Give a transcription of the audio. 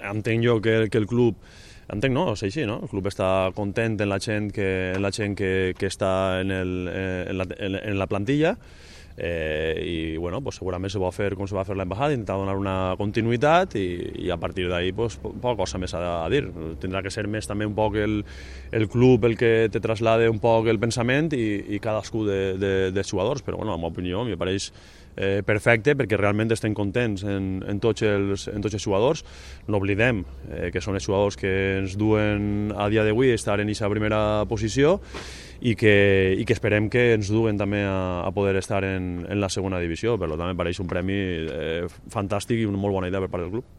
entenc jo que el club, entenc no, és així, no? El club està content en la gent que està en la plantilla, i bueno, pues segurament se va fer com se va fer l'embajada, intentar donar una continuïtat i a partir d'ahí pues, poca cosa més a dir. Tindrà que ser més també un poc el club el que te traslade un poc el pensament i cadascú dels jugadors, però bueno, en la meva opinió em pareix perfecte perquè realment estem contents en tots els jugadors. No oblidem que són els jugadors que ens duen a dia d'avui estar en aquesta primera posició i que esperem que ens duen també a poder estar en la segona divisió. Per tant, em pareix un premi fantàstic i una molt bona idea per part del club.